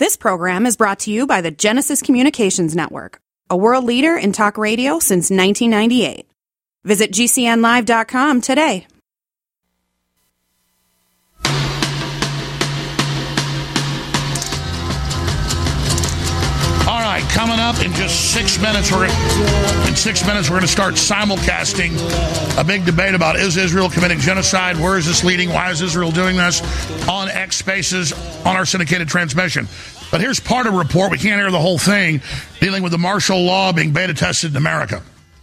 This program is brought to you by the Genesis Communications Network, a world leader in talk radio since 1998. Visit GCNlive.com today. All right, coming up in just 6 minutes, we're going to start simulcasting a big debate about, is Israel committing genocide? Where is this leading? Why is Israel doing this? On X Spaces, on our syndicated transmission. But here's part of a report. We can't hear the whole thing, dealing with the martial law being beta tested in America.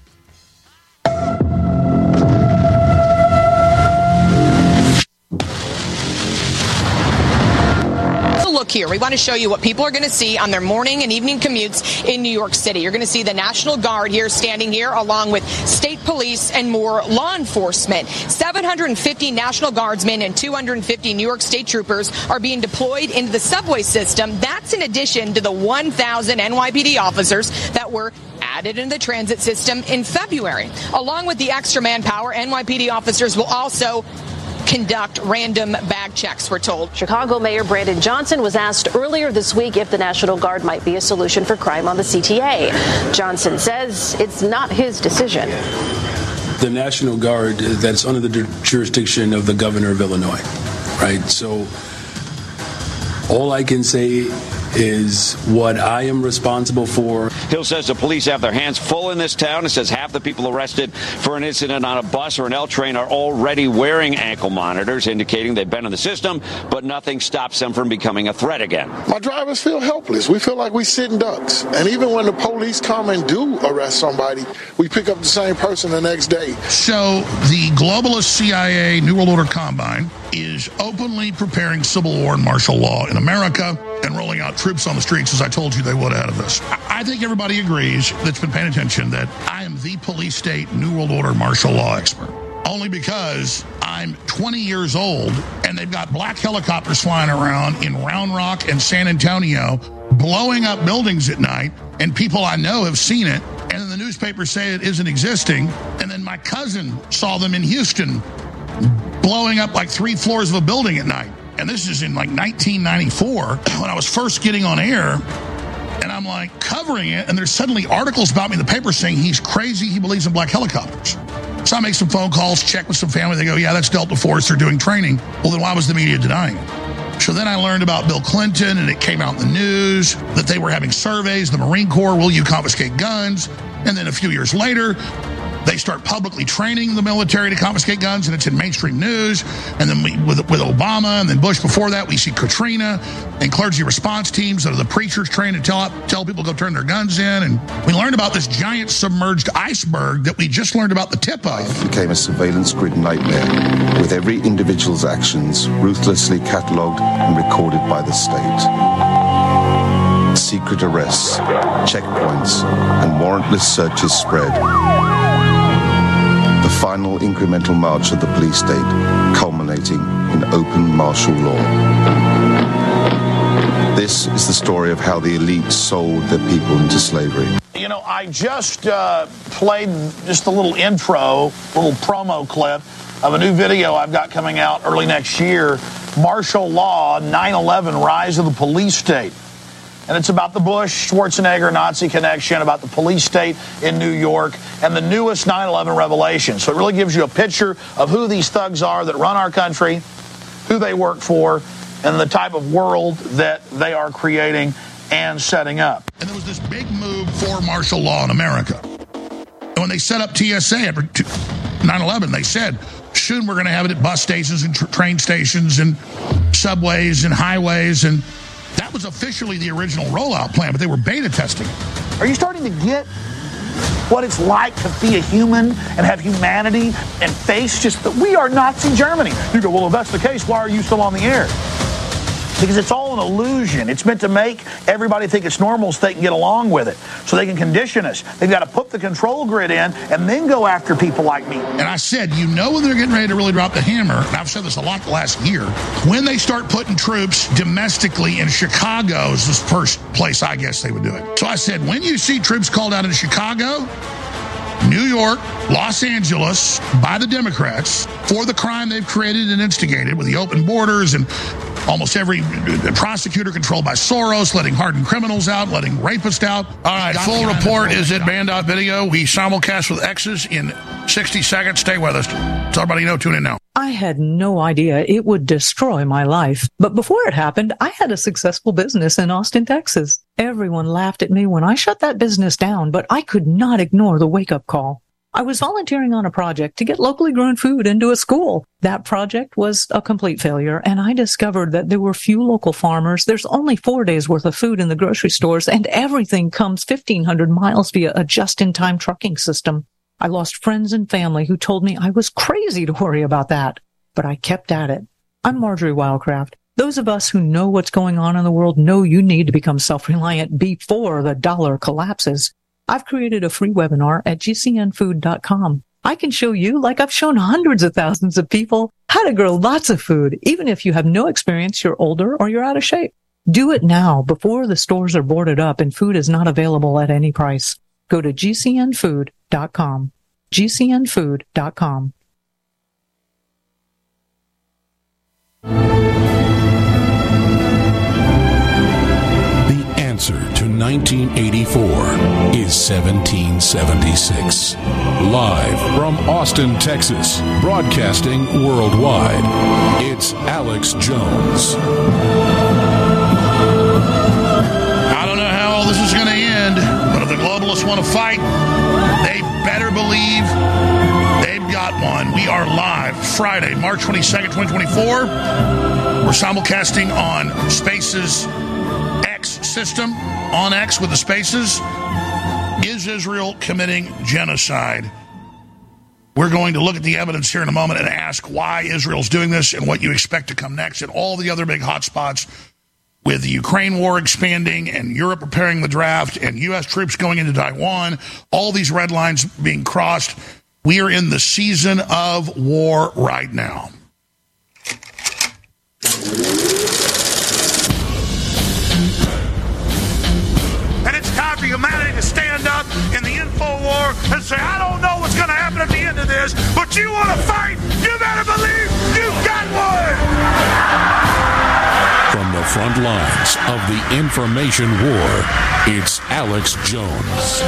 Look here, we want to show you what people are going to see on their morning and evening commutes in New York City. You're going to see the National Guard here standing here along with state police and more law enforcement. 750 National Guardsmen and 250 New York State troopers are being deployed into the subway system. That's in addition to the 1,000 NYPD officers that were added in the transit system in February. Along with the extra manpower, NYPD officers will also conduct random bag checks, we're told. Chicago Mayor Brandon Johnson was asked earlier this week if the National Guard might be a solution for crime on the CTA. Johnson says it's not his decision. The National Guard, that's under the jurisdiction of the governor of Illinois, right? So all I can say is what I am responsible for. Hill says the police have their hands full in this town. It says half the people arrested for an incident on a bus or an L train are already wearing ankle monitors, indicating they've been in the system, but nothing stops them from becoming a threat again. My drivers feel helpless. We feel like we're sitting ducks. And even when the police come and do arrest somebody, we pick up the same person the next day. So the globalist CIA New World Order Combine is openly preparing civil war and martial law in America and rolling out troops on the streets, as I told you they would ahead of this. I think everybody agrees that's been paying attention that I am the police state New World Order martial law expert. Only because I'm 20 years old and they've got black helicopters flying around in Round Rock and San Antonio, blowing up buildings at night, and people I know have seen it, and then the newspapers say it isn't existing, and then my cousin saw them in Houston blowing up like 3 floors of a building at night. And this is in like 1994 when I was first getting on air, and I'm like covering it, and there's suddenly articles about me in the paper saying he's crazy, he believes in black helicopters. So I make some phone calls, check with some family, they go, yeah, that's Delta Force, they're doing training. Well, then why was the media denying it? So then I learned about Bill Clinton, and it came out in the news that they were having surveys, the Marine Corps, will you confiscate guns? And then a few years later, they start publicly training the military to confiscate guns, and it's in mainstream news. And then with Obama and then Bush before that, we see Katrina and clergy response teams that are the preachers trained to tell people to go turn their guns in. And we learned about this giant submerged iceberg that we just learned about the tip of. It became a surveillance grid nightmare, with every individual's actions ruthlessly catalogued and recorded by the state. Secret arrests, checkpoints, and warrantless searches spread. The final incremental march of the police state, culminating in open martial law. This is the story of how the elite sold their people into slavery. You know, I just played just a little intro, little promo clip of a new video I've got coming out early next year, Martial Law, 9/11, Rise of the Police State. And it's about the Bush-Schwarzenegger Nazi connection, about the police state in New York, and the newest 9/11 revelation. So it really gives you a picture of who these thugs are that run our country, who they work for, and the type of world that they are creating and setting up. And there was this big move for martial law in America. And when they set up TSA after 9/11, they said, soon we're going to have it at bus stations and train stations and subways and highways, and that was officially the original rollout plan, but they were beta testing it. Are you starting to get what it's like to be a human and have humanity and face just that we are Nazi Germany? You go, well, if that's the case, why are you still on the air? Because it's all an illusion. It's meant to make everybody think it's normal so they can get along with it, so they can condition us. They've got to put the control grid in and then go after people like me. And I said, you know when they're getting ready to really drop the hammer, and I've said this a lot the last year, when they start putting troops domestically in Chicago is the first place I guess they would do it. So I said, when you see troops called out in Chicago, New York, Los Angeles, by the Democrats for the crime they've created and instigated with the open borders and almost every prosecutor controlled by Soros, letting hardened criminals out, letting rapists out. All right, full report is at band.video. We simulcast with X's in 60 seconds. Stay with us. So everybody know, tune in now. I had no idea it would destroy my life. But before it happened, I had a successful business in Austin, Texas. Everyone laughed at me when I shut that business down, but I could not ignore the wake-up call. I was volunteering on a project to get locally grown food into a school. That project was a complete failure, and I discovered that there were few local farmers. There's only 4 days worth of food in the grocery stores, and everything comes 1,500 miles via a just-in-time trucking system. I lost friends and family who told me I was crazy to worry about that, but I kept at it. I'm Marjorie Wildcraft. Those of us who know what's going on in the world know you need to become self-reliant before the dollar collapses. I've created a free webinar at gcnfood.com. I can show you, like I've shown hundreds of thousands of people, how to grow lots of food, even if you have no experience, you're older, or you're out of shape. Do it now before the stores are boarded up and food is not available at any price. Go to gcnfood.com. gcnfood.com. The answer to 1984 is 1776. Live from Austin, Texas, broadcasting worldwide, it's Alex Jones. I don't know how all this is going to end, but if the globalists want to fight, they better believe they've got one. We are live Friday, March 22nd, 2024. We're simulcasting on Spaces X system, on X with the Spaces. Is Israel committing genocide? We're going to look at the evidence here in a moment and ask why Israel's doing this and what you expect to come next and all the other big hotspots with the Ukraine war expanding and Europe preparing the draft and U.S. troops going into Taiwan, all these red lines being crossed. We are in the season of war right now. And it's time for humanity to stand up in the info war and say, I don't know what's going to happen at the end of this, but you want to fight, you better believe you've got one! From the front lines of the information war, it's Alex Jones.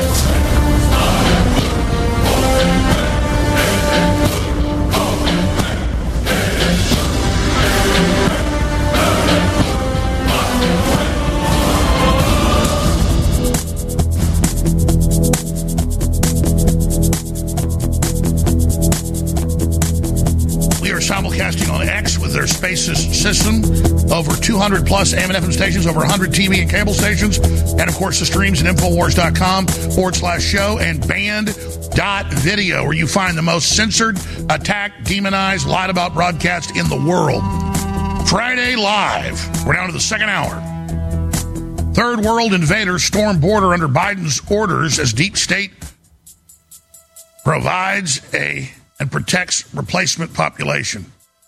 Simulcasting on X with their Spaces system, over 200 plus AM and FM stations, over 100 TV and cable stations, and of course the streams at Infowars.com/show and band.video, where you find the most censored, attacked, demonized, lied about broadcast in the world. Friday live. We're down to the second hour. Third world invaders storm border under Biden's orders as deep state provides and protects replacement population.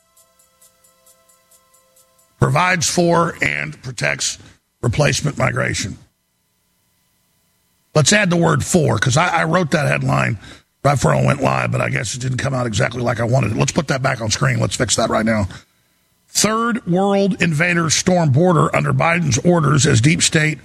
Provides for and protects replacement migration. Let's add the word for, because I wrote that headline right before I went live, but I guess it didn't come out exactly like I wanted it. Let's put that back on screen. Let's fix that right now. Third world invaders storm border under Biden's orders as deep state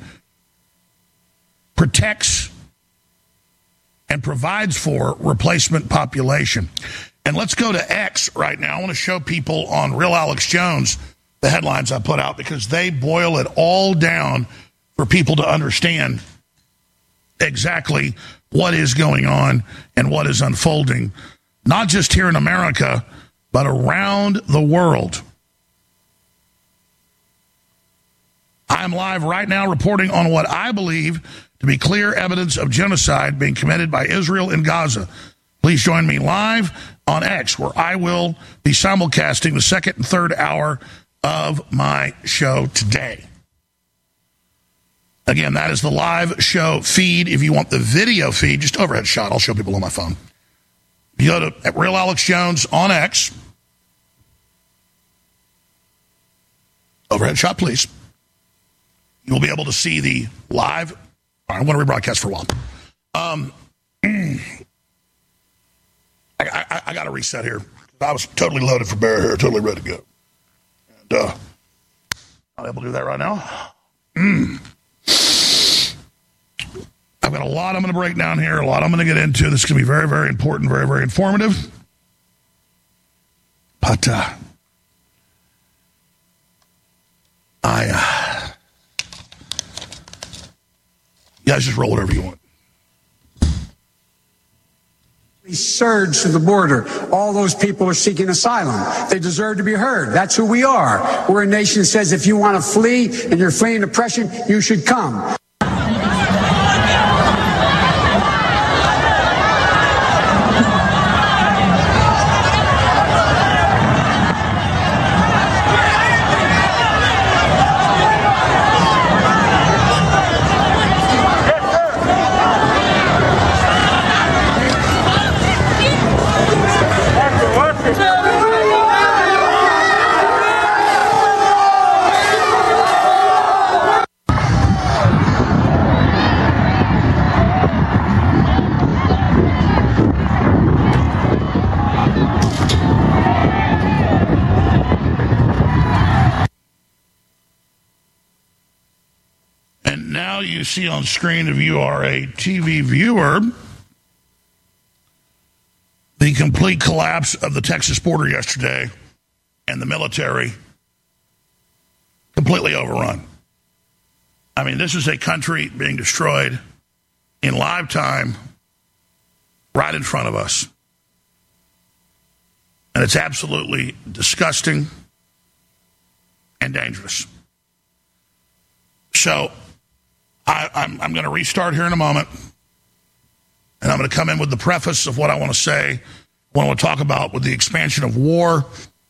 protects and provides for replacement population. And let's go to X right now. I want to show people on Real Alex Jones the headlines I put out because they boil it all down for people to understand exactly what is going on and what is unfolding, not just here in America, but around the world. I'm live right now reporting on what I believe to be clear evidence of genocide being committed by Israel in Gaza. Please join me live on X, where I will be simulcasting the second and third hour of my show today. Again, that is the live show feed. If you want the video feed, just overhead shot. I'll show people on my phone. You go to Real Alex Jones on X. Overhead shot, please. You will be able to see the live. I want to rebroadcast for a while. I got to reset here. I was totally loaded for bear here, totally ready to go. And I'm able to do that right now. I've got a lot I'm going to break down here, a lot I'm going to get into. This is going to be very, very important, very, very informative. But you guys just roll whatever you want. Surge to the border. All those people are seeking asylum. They deserve to be heard. That's who we are. We're a nation that says if you want to flee and you're fleeing oppression, you should come. You see on screen, if you are a TV viewer, the complete collapse of the Texas border yesterday and the military completely overrun. I mean, this is a country being destroyed in live time right in front of us. And it's absolutely disgusting and dangerous. So I'm going to restart here in a moment, and I'm going to come in with the preface of what I want to say, what I want to talk about with the expansion of war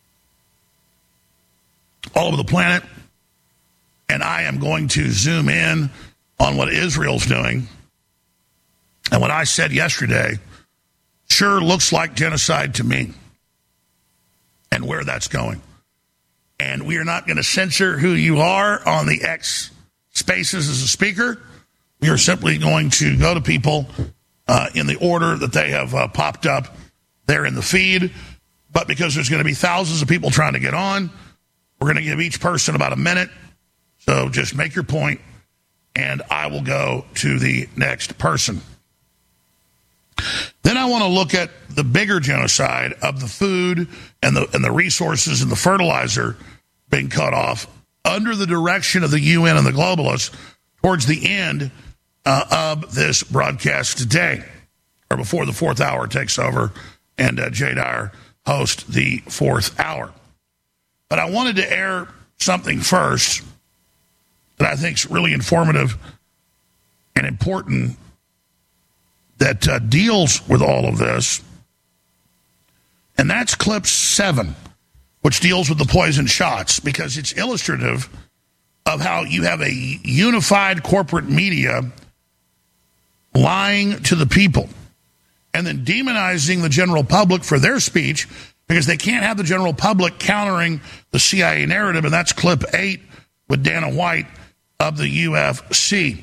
all over the planet, and I am going to zoom in on what Israel's doing. And what I said yesterday sure looks like genocide to me, and where that's going. And we are not going to censor who you are on the X Spaces as a speaker. We are simply going to go to people in the order that they have popped up there in the feed. But because there's going to be thousands of people trying to get on, we're going to give each person about a minute. So just make your point, and I will go to the next person. Then I want to look at the bigger genocide of the food and the resources and the fertilizer being cut off under the direction of the UN and the globalists towards the end of this broadcast today, or before the fourth hour takes over and Jay Dyer hosts the fourth hour. But I wanted to air something first that I think is really informative and important that deals with all of this, and that's clip 7. Which deals with the poison shots, because it's illustrative of how you have a unified corporate media lying to the people and then demonizing the general public for their speech because they can't have the general public countering the CIA narrative, and that's clip 8 with Dana White of the UFC.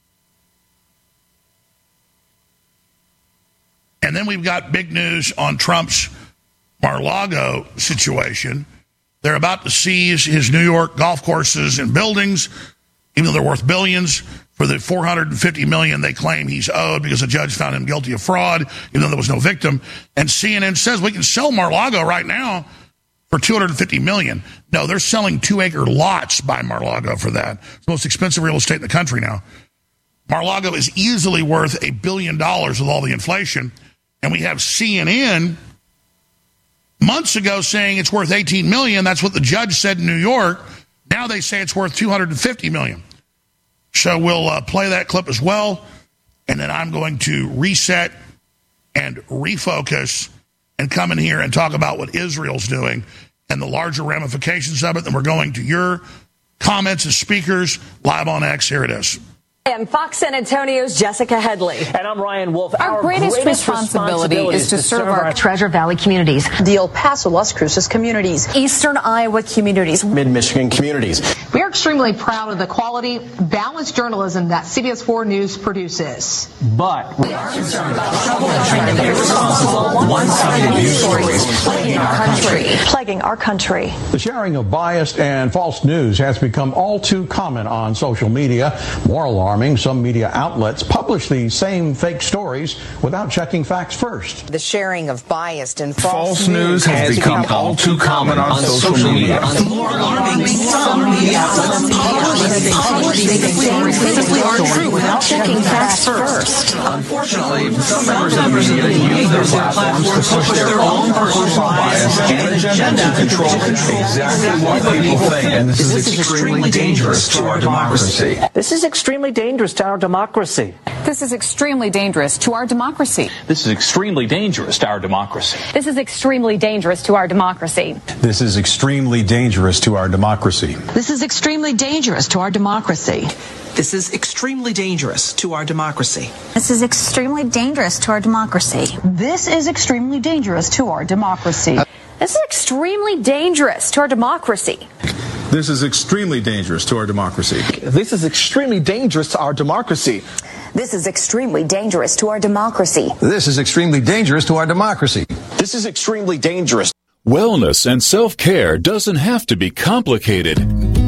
And then we've got big news on Trump's Mar-a-Lago situation. They're about to seize his New York golf courses and buildings, even though they're worth billions, for the $450 million they claim he's owed because a judge found him guilty of fraud, even though there was no victim. And CNN says we can sell Mar-a-Lago right now for $250 million. No, they're selling 2-acre lots by Mar-a-Lago for that. It's the most expensive real estate in the country now. Mar-a-Lago is easily worth $1 billion with all the inflation. And we have CNN months ago saying it's worth $18 million. That's what the judge said in New York. Now they say it's worth $250 million. So we'll play that clip as well. And then I'm going to reset and refocus and come in here and talk about what Israel's doing and the larger ramifications of it. Then we're going to your comments as speakers live on X. Here it is. I'm Fox San Antonio's Jessica Headley. And I'm Ryan Wolf. Our greatest responsibility is to serve our Treasure Valley communities, the El Paso, Las Cruces communities, Eastern Iowa communities, Mid-Michigan communities. We are extremely proud of the quality, balanced journalism that CBS 4 News produces. But we are concerned about trouble and irresponsible, one-sided news stories plaguing our country. The sharing of biased and false news has become all too common on social media. More alarming, some media outlets publish these same fake stories without checking facts first. The sharing of biased and false news has become all too common on social media. More alarming, some media outlets publish fake stories simply aren't true without checking facts first. Unfortunately, some members of the media use their platforms to push their own personal bias and agenda to control exactly what people think. And this is extremely dangerous to our democracy. This is extremely dangerous to our democracy. This is extremely dangerous to our democracy. This is extremely dangerous to our democracy. This is extremely dangerous to our democracy. This is extremely dangerous to our democracy. This is extremely dangerous to our democracy. This is extremely dangerous to our democracy. This is extremely dangerous to our democracy. This is extremely dangerous to our democracy. This is extremely dangerous to our democracy. This is extremely dangerous to our democracy. This is extremely dangerous to our democracy. This is extremely dangerous to our democracy. This is extremely dangerous to our democracy. This is extremely dangerous. Wellness and self-care doesn't have to be complicated.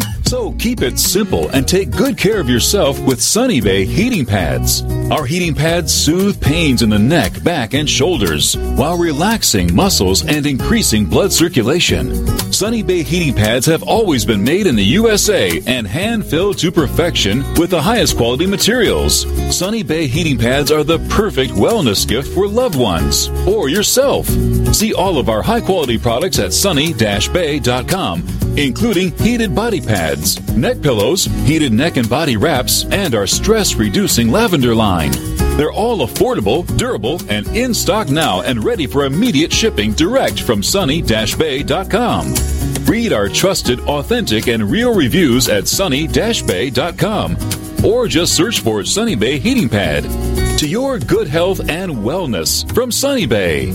So keep it simple and take good care of yourself with Sunny Bay heating pads. Our heating pads soothe pains in the neck, back, and shoulders while relaxing muscles and increasing blood circulation. Sunny Bay heating pads have always been made in the USA and hand-filled to perfection with the highest quality materials. Sunny Bay heating pads are the perfect wellness gift for loved ones or yourself. See all of our high-quality products at sunny-bay.com, including heated body pads, neck pillows, heated neck and body wraps, and our stress-reducing lavender line. They're all affordable, durable, and in stock now and ready for immediate shipping direct from sunny-bay.com. Read our trusted, authentic, and real reviews at sunny-bay.com or just search for Sunny Bay Heating Pad. To your good health and wellness from Sunny Bay.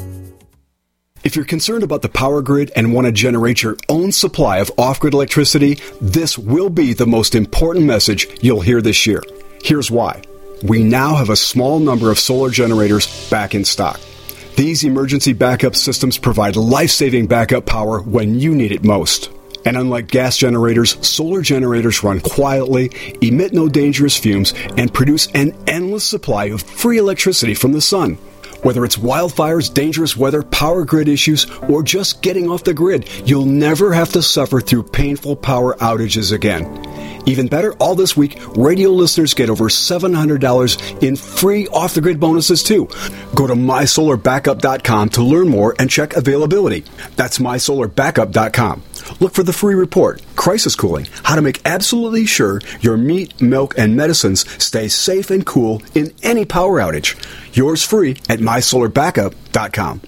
If you're concerned about the power grid and want to generate your own supply of off-grid electricity, this will be the most important message you'll hear this year. Here's why. We now have a small number of solar generators back in stock. These emergency backup systems provide life-saving backup power when you need it most. And unlike gas generators, solar generators run quietly, emit no dangerous fumes, and produce an endless supply of free electricity from the sun. Whether it's wildfires, dangerous weather, power grid issues, or just getting off the grid, you'll never have to suffer through painful power outages again. Even better, all this week, radio listeners get over $700 in free off-the-grid bonuses, too. Go to mysolarbackup.com to learn more and check availability. That's mysolarbackup.com. Look for the free report, Crisis Cooling, how to make absolutely sure your meat, milk, and medicines stay safe and cool in any power outage. Yours free at mysolarbackup.com.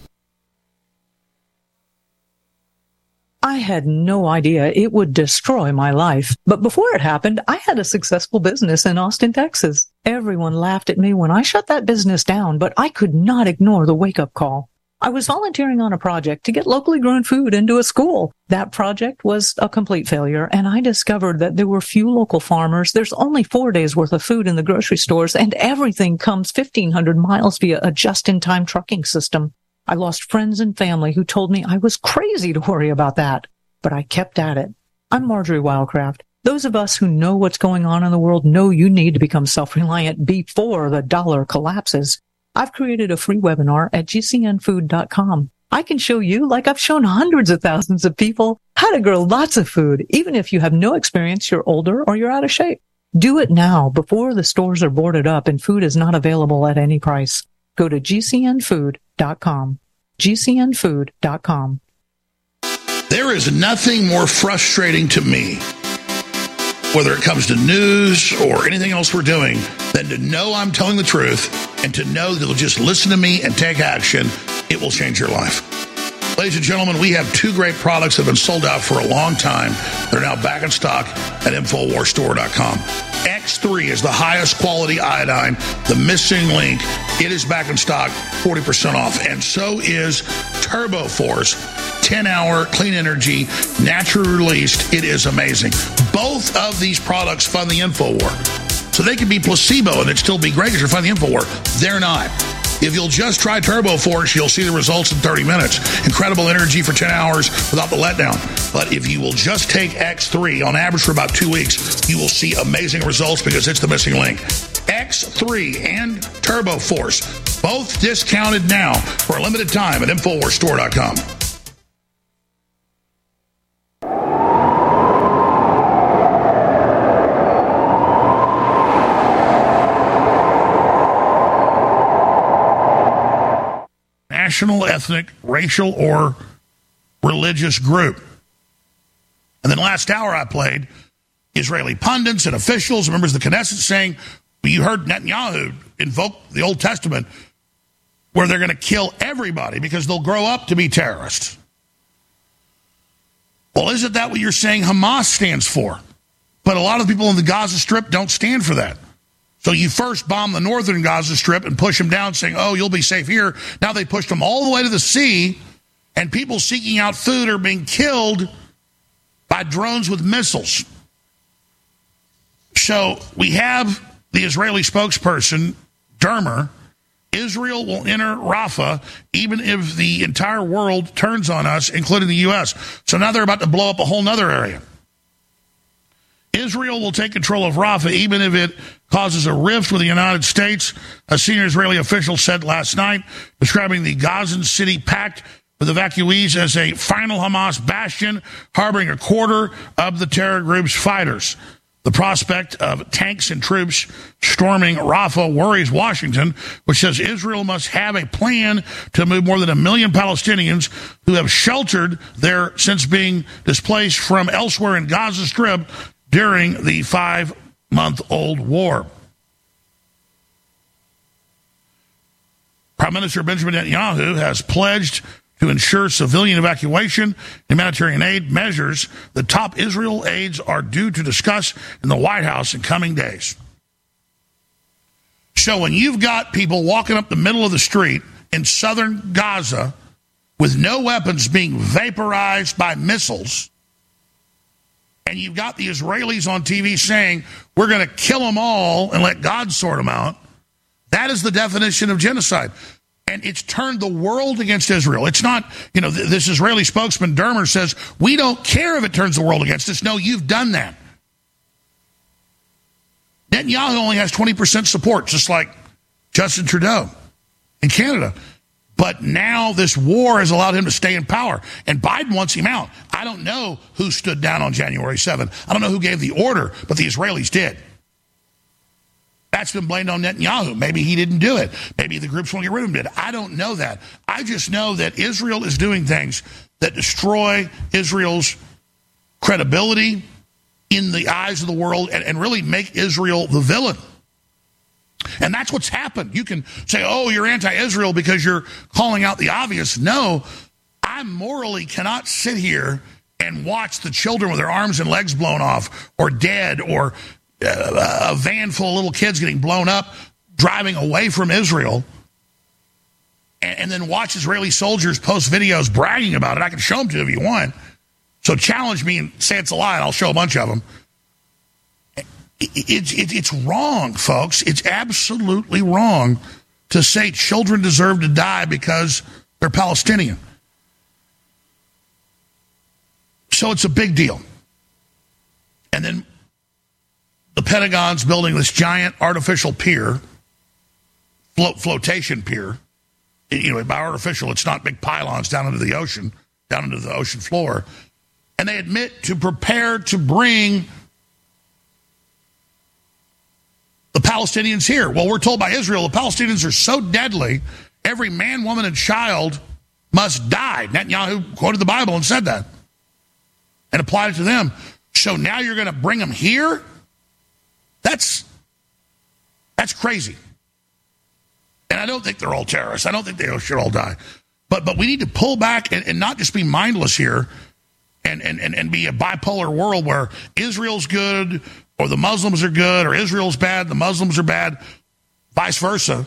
I had no idea it would destroy my life. But before it happened, I had a successful business in Austin, Texas. Everyone laughed at me when I shut that business down, but I could not ignore the wake-up call. I was volunteering on a project to get locally grown food into a school. That project was a complete failure, and I discovered that there were few local farmers. There's only 4 days worth of food in the grocery stores, and everything comes 1,500 miles via a just-in-time trucking system. I lost friends and family who told me I was crazy to worry about that, but I kept at it. I'm Marjorie Wildcraft. Those of us who know what's going on in the world know you need to become self-reliant before the dollar collapses. I've created a free webinar at gcnfood.com. I can show you, like I've shown hundreds of thousands of people, how to grow lots of food, even if you have no experience, you're older, or you're out of shape. Do it now before the stores are boarded up and food is not available at any price. Go to gcnfood.com. gcnfood.com. There is nothing more frustrating to me, whether it comes to news or anything else we're doing, than to know I'm telling the truth and to know that you'll just listen to me and take action. It will change your life. Ladies and gentlemen, we have two great products that have been sold out for a long time. They're now back in stock at InfoWarsStore.com. X3 is the highest quality iodine, the missing link. It is back in stock, 40% off. And so is Turbo Force, 10-hour clean energy, naturally released. It is amazing. Both of these products fund the InfoWar. So they could be placebo and it'd still be great because you're funding the InfoWar. They're not. If you'll just try Turbo Force, you'll see the results in 30 minutes. Incredible energy for 10 hours without the letdown. But if you will just take X3 on average for about 2 weeks, you will see amazing results because it's the missing link. X3 and Turbo Force, both discounted now for a limited time at InfoWarsStore.com. National, ethnic, racial, or religious group. And then last hour I played Israeli pundits and officials, members of the Knesset saying, well, you heard Netanyahu invoke the Old Testament where they're going to kill everybody because they'll grow up to be terrorists. Well, isn't that what you're saying Hamas stands for? But a lot of people in the Gaza Strip don't stand for that. So you first bomb the northern Gaza Strip and push them down saying, oh, you'll be safe here. Now they pushed them all the way to the sea, and people seeking out food are being killed by drones with missiles. So we have the Israeli spokesperson, Dermer. Israel will enter Rafah even if the entire world turns on us, including the U.S. So now they're about to blow up a whole other area. Israel will take control of Rafah even if it causes a rift with the United States, a senior Israeli official said last night, describing the Gazan city packed with evacuees as a final Hamas bastion, harboring a quarter of the terror group's fighters. The prospect of tanks and troops storming Rafah worries Washington, which says Israel must have a plan to move more than 1 million Palestinians who have sheltered there since being displaced from elsewhere in Gaza Strip during the 5-month-old war. Prime Minister Benjamin Netanyahu has pledged to ensure civilian evacuation and humanitarian aid measures the top Israel aides are due to discuss in the White House in coming days. So when you've got people walking up the middle of the street in southern Gaza with no weapons being vaporized by missiles, and you've got the Israelis on TV saying, we're going to kill them all and let God sort them out, that is the definition of genocide. And it's turned the world against Israel. It's not, this Israeli spokesman, Dermer, says, we don't care if it turns the world against us. No, you've done that. Netanyahu only has 20% support, just like Justin Trudeau in Canada. But now this war has allowed him to stay in power. And Biden wants him out. I don't know who stood down on January 7th. I don't know who gave the order, but the Israelis did. That's been blamed on Netanyahu. Maybe he didn't do it. Maybe the groups want to get rid of him did. I don't know that. I just know that Israel is doing things that destroy Israel's credibility in the eyes of the world and really make Israel the villain. And that's what's happened. You can say, oh, you're anti-Israel because you're calling out the obvious. No, I morally cannot sit here and watch the children with their arms and legs blown off or dead or a van full of little kids getting blown up, driving away from Israel, and then watch Israeli soldiers post videos bragging about it. I can show them to you if you want. So challenge me and say it's a lie, and I'll show a bunch of them. It's wrong, folks. It's absolutely wrong to say children deserve to die because they're Palestinian. So it's a big deal. And then the Pentagon's building this giant artificial pier, flotation pier. By artificial, it's not big pylons down into the ocean floor. And they admit to prepare to bring the Palestinians here. Well, we're told by Israel the Palestinians are so deadly, every man, woman, and child must die. Netanyahu quoted the Bible and said that and applied it to them. So now you're going to bring them here? That's crazy. And I don't think they're all terrorists. I don't think they should all die. But we need to pull back and not just be mindless here and be a bipolar world where Israel's good, or the Muslims are good, or Israel's bad, the Muslims are bad, vice versa.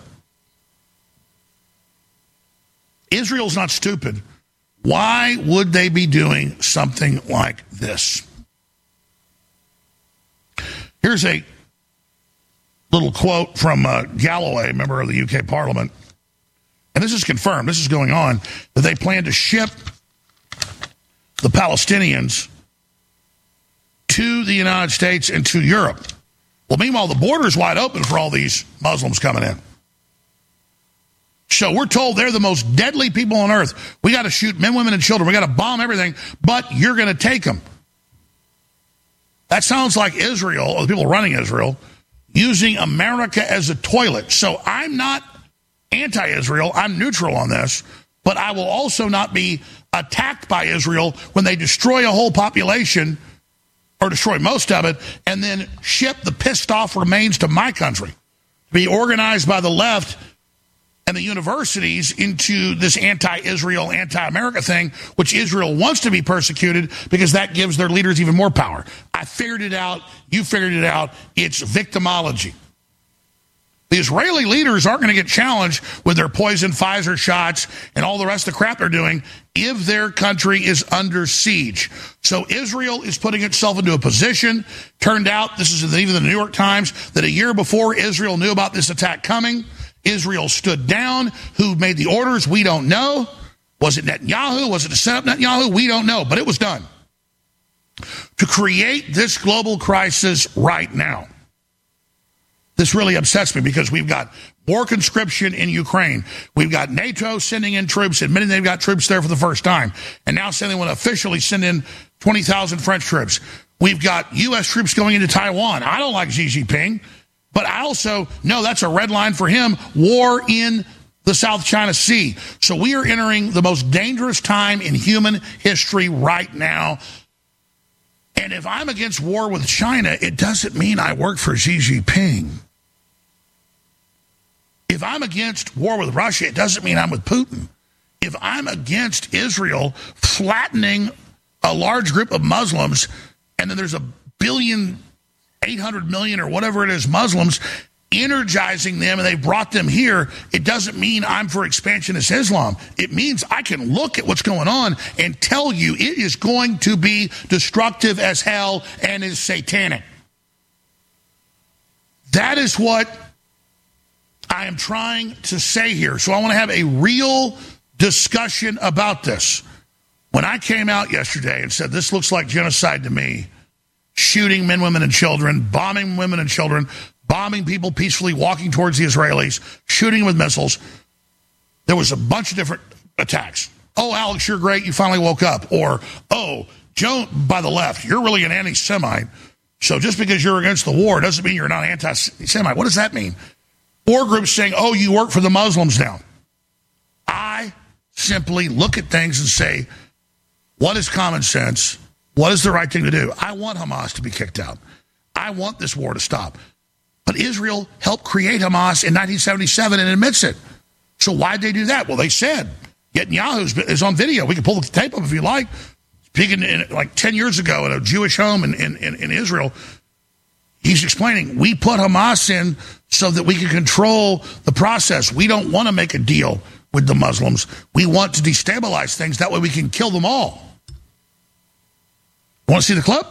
Israel's not stupid. Why would they be doing something like this? Here's a little quote from Galloway, a member of the UK Parliament. And this is confirmed, this is going on, that they plan to ship the Palestinians to the United States and to Europe. Well, meanwhile, the border's wide open for all these Muslims coming in. So we're told they're the most deadly people on earth. We got to shoot men, women, and children. We got to bomb everything, but you're going to take them. That sounds like Israel, or the people running Israel, using America as a toilet. So I'm not anti-Israel. I'm neutral on this, but I will also not be attacked by Israel when they destroy a whole population or destroy most of it, and then ship the pissed-off remains to my country to be organized by the left and the universities into this anti-Israel, anti-America thing, which Israel wants to be persecuted because that gives their leaders even more power. I figured it out. You figured it out. It's victimology. The Israeli leaders aren't going to get challenged with their poison Pfizer shots and all the rest of the crap they're doing if their country is under siege. So Israel is putting itself into a position. Turned out, this is even the New York Times, that a year before Israel knew about this attack coming, Israel stood down. Who made the orders? We don't know. Was it Netanyahu? Was it to set up Netanyahu? We don't know, but it was done. To create this global crisis right now. This really upsets me because we've got more conscription in Ukraine. We've got NATO sending in troops, admitting they've got troops there for the first time, and now saying they want to officially send in 20,000 French troops. We've got U.S. troops going into Taiwan. I don't like Xi Jinping, but I also know that's a red line for him, war in the South China Sea. So we are entering the most dangerous time in human history right now. And if I'm against war with China, it doesn't mean I work for Xi Jinping. If I'm against war with Russia, it doesn't mean I'm with Putin. If I'm against Israel flattening a large group of Muslims, and then there's 1.8 billion or whatever it is Muslims, energizing them, and they brought them here, it doesn't mean I'm for expansionist Islam. It means I can look at what's going on and tell you it is going to be destructive as hell and is satanic. That is what I am trying to say here. So I want to have a real discussion about this. When I came out yesterday and said, this looks like genocide to me, shooting men, women, and children, bombing women and children, bombing people peacefully walking towards the Israelis, shooting with missiles, there was a bunch of different attacks. Oh, Alex, you're great. You finally woke up. Or, oh, Joe, by the left, you're really an anti-Semite. So just because you're against the war doesn't mean you're not anti-Semite. What does that mean? Or groups saying, oh, you work for the Muslims now. I simply look at things and say, what is common sense? What is the right thing to do? I want Hamas to be kicked out. I want this war to stop. But Israel helped create Hamas in 1977 and admits it. So why'd they do that? Well, they said, Netanyahu is on video. We can pull the tape up if you like. Speaking like 10 years ago at a Jewish home in Israel, he's explaining, we put Hamas in so that we can control the process. We don't want to make a deal with the Muslims. We want to destabilize things. That way we can kill them all. Want to see the clip?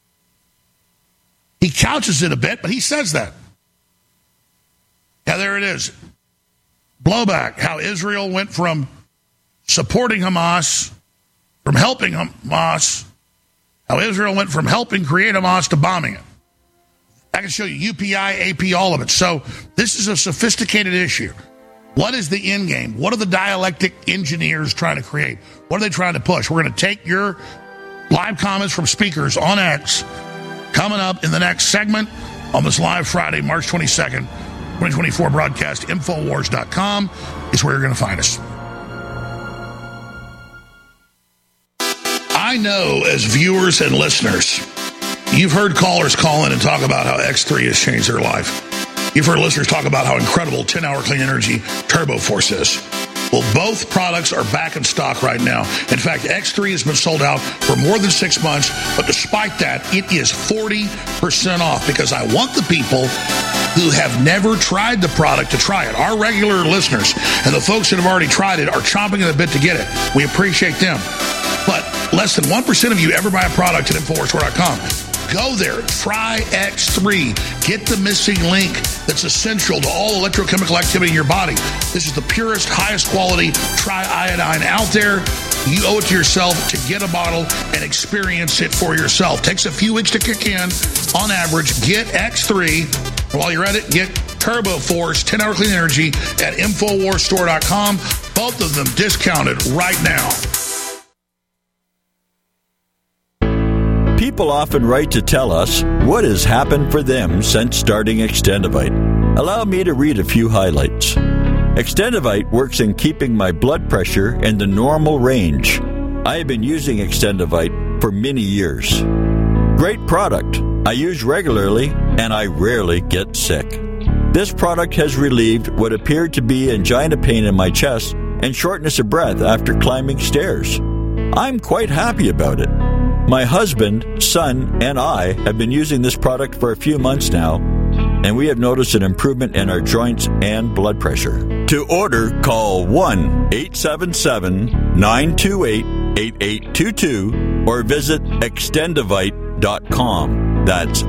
He couches it a bit, but he says that. Yeah, there it is. Blowback, how Israel went from supporting Hamas, from helping Hamas, how Israel went from helping create Hamas to bombing it. I can show you UPI, AP, all of it. So this is a sophisticated issue. What is the end game? What are the dialectic engineers trying to create? What are they trying to push? We're going to take your live comments from speakers on X coming up in the next segment on this live Friday, March 22nd, 2024 broadcast. Infowars.com is where you're going to find us. I know as viewers and listeners, you've heard callers call in and talk about how X3 has changed their life. You've heard listeners talk about how incredible 10-hour clean energy Turbo Force is. Well, both products are back in stock right now. In fact, X3 has been sold out for more than 6 months, but despite that, it is 40% off because I want the people who have never tried the product to try it. Our regular listeners and the folks that have already tried it are chomping at the bit to get it. We appreciate them. But less than 1% of you ever buy a product at InfoWarsStore.com. Go there, try X3. Get the missing link that's essential to all electrochemical activity in your body. This is the purest, highest quality triiodine out there. You owe it to yourself to get a bottle and experience it for yourself. Takes a few weeks to kick in. On average, get X3. While you're at it, get Turbo Force 10-hour clean energy at InfoWarsStore.com. Both of them discounted right now. People often write to tell us what has happened for them since starting Extendivite. Allow me to read a few highlights. Extendivite works in keeping my blood pressure in the normal range. I have been using Extendivite for many years. Great product. I use regularly and I rarely get sick. This product has relieved what appeared to be angina pain in my chest and shortness of breath after climbing stairs. I'm quite happy about it. My husband, son, and I have been using this product for a few months now, and we have noticed an improvement in our joints and blood pressure. To order, call 1-877-928-8822 or visit Extendivite.com. That's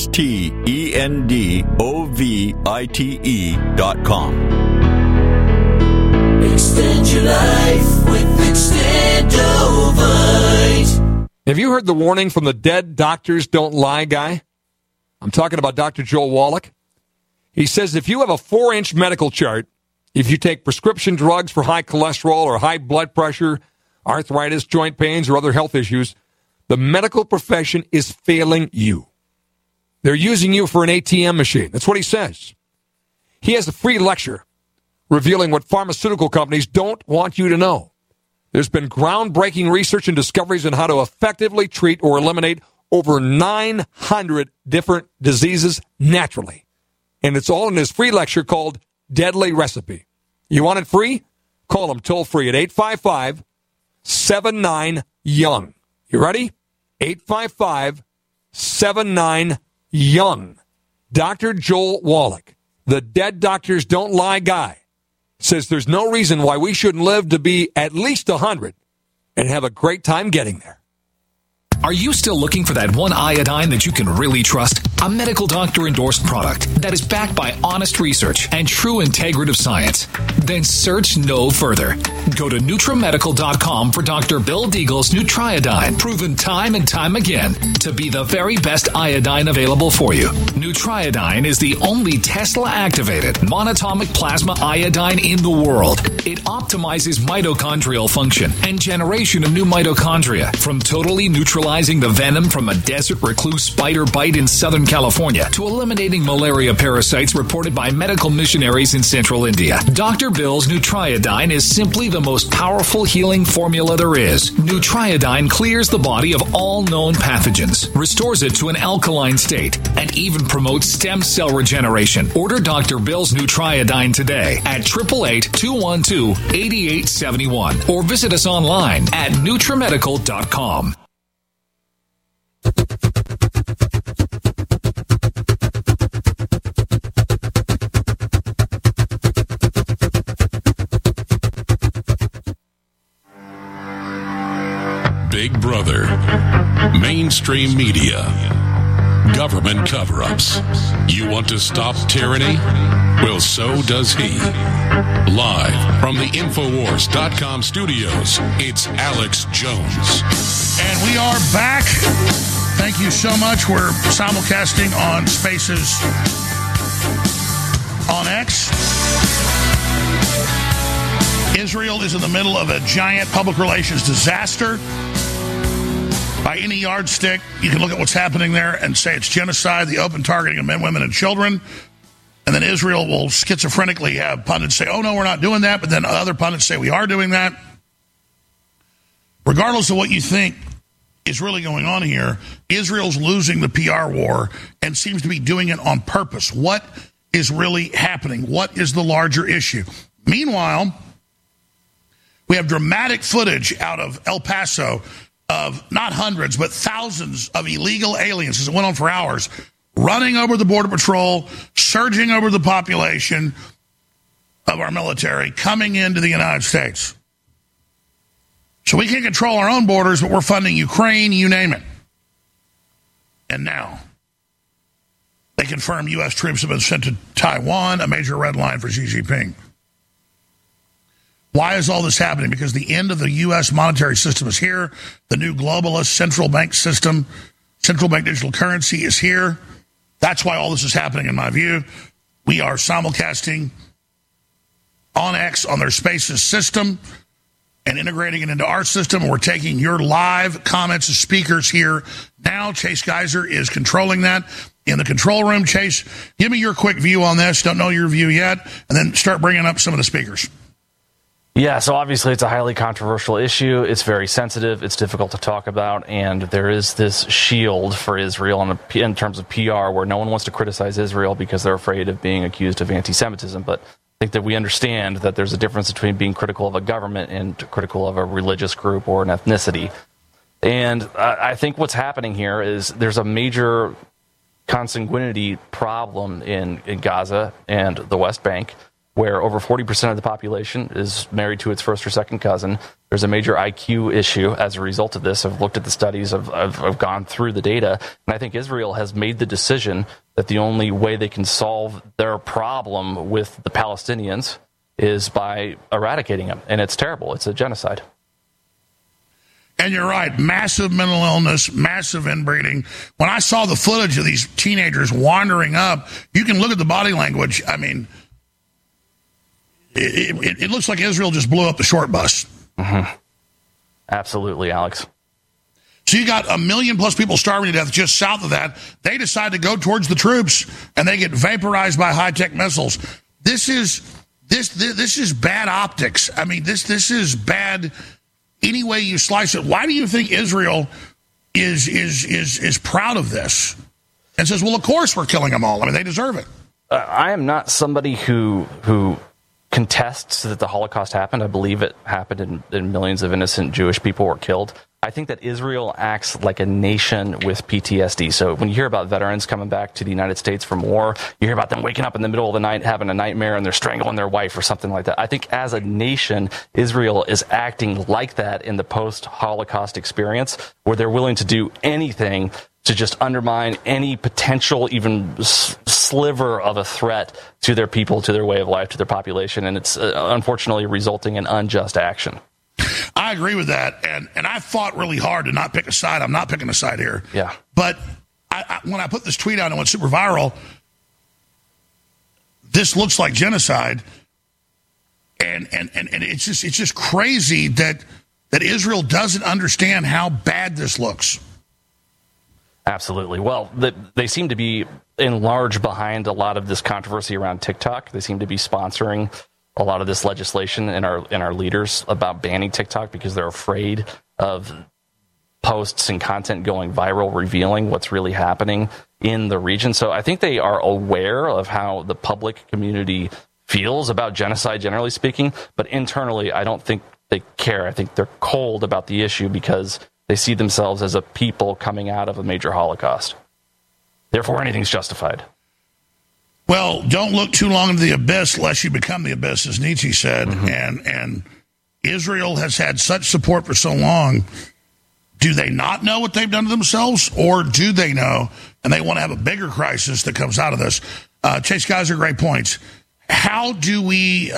XTENDOVITE.com. Extend your life with Extendovite. Have you heard the warning from the dead doctors don't lie guy? I'm talking about Dr. Joel Wallach. He says if you have a 4-inch medical chart, if you take prescription drugs for high cholesterol or high blood pressure, arthritis, joint pains, or other health issues, the medical profession is failing you. They're using you for an ATM machine. That's what he says. He has a free lecture revealing what pharmaceutical companies don't want you to know. There's been groundbreaking research and discoveries on how to effectively treat or eliminate over 900 different diseases naturally. And it's all in his free lecture called Deadly Recipe. You want it free? Call him toll free at 855-79-YOUNG. You ready? 855-79-YOUNG. Dr. Joel Wallach, the Dead Doctors Don't Lie guy, says there's no reason why we shouldn't live to be at least 100 and have a great time getting there. Are you still looking for that one iodine that you can really trust? A medical doctor-endorsed product that is backed by honest research and true integrative science? Then search no further. Go to NutriMedical.com for Dr. Bill Deagle's Nutriodine, proven time and time again to be the very best iodine available for you. Nutriodine is the only Tesla-activated monatomic plasma iodine in the world. It optimizes mitochondrial function and generation of new mitochondria from totally neutralizing the venom from a desert recluse spider bite in Southern California to eliminating malaria parasites reported by medical missionaries in central India. Dr. Bill's Nutriodine is simply the most powerful healing formula there is. Nutriodine clears the body of all known pathogens, restores it to an alkaline state, and even promotes stem cell regeneration. Order Dr. Bill's Nutriodine today at 888-212-8871 or visit us online at NutriMedical.com. Big Brother, mainstream media, government cover-ups. You want to stop tyranny? Well, so does he. Live from the Infowars.com studios, it's Alex Jones. And we are back. Thank you so much. We're simulcasting on Spaces on X. Israel is in the middle of a giant public relations disaster. By any yardstick, you can look at what's happening there and say it's genocide, the open targeting of men, women, and children. And then Israel will schizophrenically have pundits say, oh, no, we're not doing that. But then other pundits say we are doing that. Regardless of what you think is really going on here, Israel's losing the PR war and seems to be doing it on purpose. What is really happening? What is the larger issue? Meanwhile, We have dramatic footage out of El Paso of not hundreds, but thousands of illegal aliens, as it went on for hours, running over the Border Patrol, surging over the population of our military, coming into the United States. So we can't control our own borders, but we're funding Ukraine, you name it. And now they confirm U.S. troops have been sent to Taiwan, a major red line for Xi Jinping. Why is all this happening? Because the end of the U.S. monetary system is here. The new globalist central bank system, central bank digital currency is here. That's why all this is happening, in my view. We are simulcasting on X, on their Spaces system, and integrating it into our system. We're taking your live comments as speakers here. Now Chase Geiser is controlling that in the control room. Chase, give me your quick view on this. Don't know your view yet. And then start bringing up some of the speakers. Yeah, so obviously it's a highly controversial issue. It's very sensitive. It's difficult to talk about. And there is this shield for Israel in terms of PR where no one wants to criticize Israel because they're afraid of being accused of anti-Semitism. But I think that we understand that there's a difference between being critical of a government and critical of a religious group or an ethnicity. And I think what's happening here is there's a major consanguinity problem in Gaza and the West Bank, where over 40% of the population is married to its first or second cousin. There's a major IQ issue as a result of this. I've looked at the studies, I've gone through the data, and I think Israel has made the decision that the only way they can solve their problem with the Palestinians is by eradicating them. And it's terrible. It's a genocide. And you're right. Massive mental illness, massive inbreeding. When I saw the footage of these teenagers wandering up, you can look at the body language. I mean, it looks like Israel just blew up the short bus. Mm-hmm. Absolutely, Alex. So you got 1 million plus people starving to death just south of that. They decide to go towards the troops, and they get vaporized by high-tech missiles. This is bad optics. I mean, this is bad any way you slice it. Why do you think Israel is proud of this and says, well, of course we're killing them all? I mean, they deserve it. I am not somebody who contests that the Holocaust happened. I believe it happened and millions of innocent Jewish people were killed. I think that Israel acts like a nation with PTSD. So when you hear about veterans coming back to the United States from war, you hear about them waking up in the middle of the night, having a nightmare, and they're strangling their wife or something like that. I think as a nation, Israel is acting like that in the post-Holocaust experience, where they're willing to do anything to just undermine any potential, even sliver of a threat to their people, to their way of life, to their population. And it's unfortunately resulting in unjust action. I agree with that, and I fought really hard to not pick a side. I'm not picking a side here. Yeah. But when I put this tweet out and it went super viral, this looks like genocide, and it's just crazy that Israel doesn't understand how bad this looks. Absolutely. Well, they seem to be in large behind a lot of this controversy around TikTok. They seem to be sponsoring a lot of this legislation in our leaders about banning TikTok because they're afraid of posts and content going viral, revealing what's really happening in the region. So I think they are aware of how the public community feels about genocide, generally speaking, but internally, I don't think they care. I think they're cold about the issue because they see themselves as a people coming out of a major Holocaust. Therefore, anything's justified. Well, don't look too long into the abyss lest you become the abyss, as Nietzsche said. Mm-hmm. And Israel has had such support for so long. Do they not know what they've done to themselves, or do they know and they want to have a bigger crisis that comes out of this? Chase Geiser, great points. How do we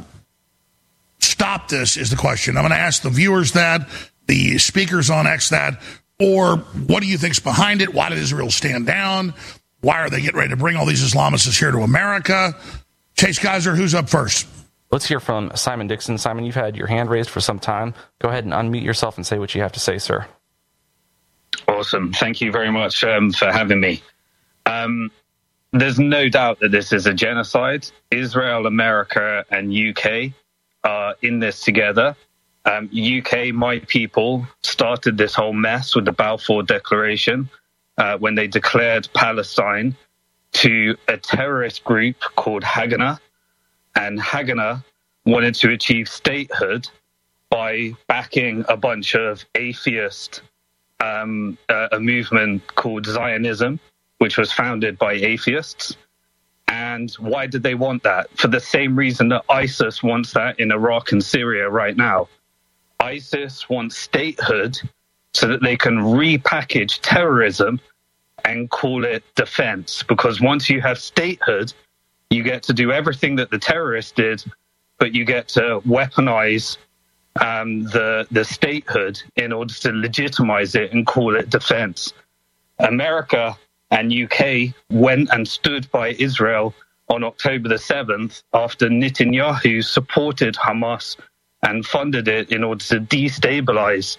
stop this is the question. I'm going to ask the viewers that, the speakers on X that, or what do you think's behind it? Why did Israel stand down? Why are they getting ready to bring all these Islamists here to America? Chase Geiser, who's up first? Let's hear from Simon Dixon. Simon, you've had your hand raised for some time. Go ahead and unmute yourself and say what you have to say, sir. Awesome. Thank you very much for having me. There's no doubt that this is a genocide. Israel, America, and UK are in this together. UK, my people, started this whole mess with the Balfour Declaration when they declared Palestine to a terrorist group called Haganah. And Haganah wanted to achieve statehood by backing a bunch of atheist, a movement called Zionism, which was founded by atheists. And why did they want that? For the same reason that ISIS wants that in Iraq and Syria right now. ISIS wants statehood so that they can repackage terrorism and call it defense. Because once you have statehood, you get to do everything that the terrorists did, but you get to weaponize the statehood in order to legitimize it and call it defense. America and UK went and stood by Israel on October the 7th after Netanyahu supported Hamas and funded it in order to destabilize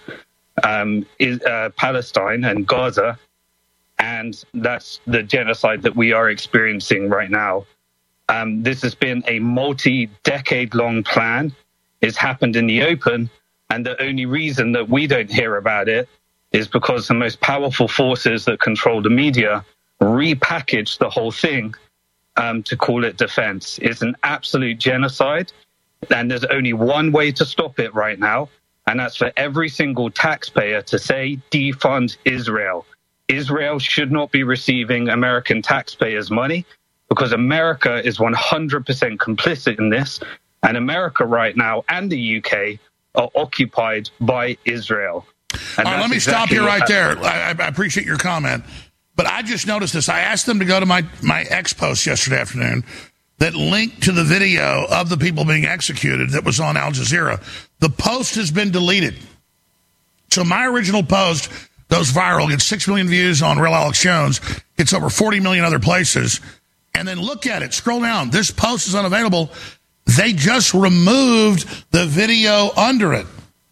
Palestine and Gaza. And that's the genocide that we are experiencing right now. This has been a multi-decade-long plan. It's happened in the open, and the only reason that we don't hear about it is because the most powerful forces that control the media repackaged the whole thing to call it defense. It's an absolute genocide, and there's only one way to stop it right now, and that's for every single taxpayer to say, defund Israel. Israel should not be receiving American taxpayers' money because America is 100% complicit in this, and America right now and the UK are occupied by Israel. All right, let me stop you right there. I appreciate your comment, but I just noticed this. I asked them to go to my X post yesterday afternoon that linked to the video of the people being executed that was on Al Jazeera. The post has been deleted. So my original post goes viral, gets 6 million views on Real Alex Jones, gets over 40 million other places. And then look at it. Scroll down. This post is unavailable. They just removed the video under it.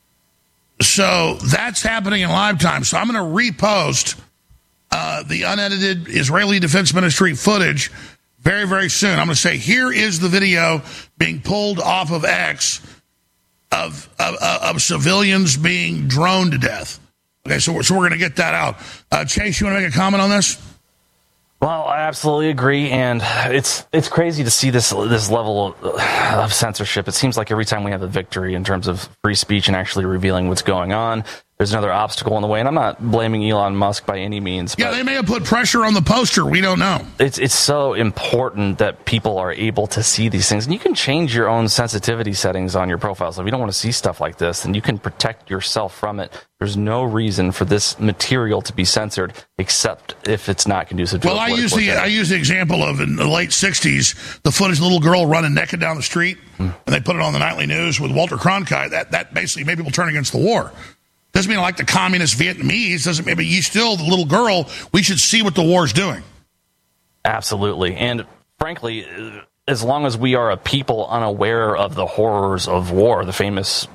So that's happening in live time. So I'm going to repost the unedited Israeli Defense Ministry footage very, very soon. I'm going to say, here is the video being pulled off of X of civilians being droned to death. Okay, so we're going to get that out. Chase, you want to make a comment on this? Well, I absolutely agree, and it's crazy to see this level of censorship. It seems like every time we have a victory in terms of free speech and actually revealing what's going on, there's another obstacle in the way. And I'm not blaming Elon Musk by any means. Yeah, they may have put pressure on the poster. We don't know. It's so important that people are able to see these things. And you can change your own sensitivity settings on your profile. So if you don't want to see stuff like this, then you can protect yourself from it. There's no reason for this material to be censored except if it's not conducive to I use the example of in the late 60s, the footage of the little girl running naked down the street, and they put it on the nightly news with Walter Cronkite. That basically made people turn against the war. Doesn't mean like the communist Vietnamese. Doesn't mean, but you still, the little girl, we should see what the war's doing. Absolutely. And frankly, as long as we are a people unaware of the horrors of war, the famous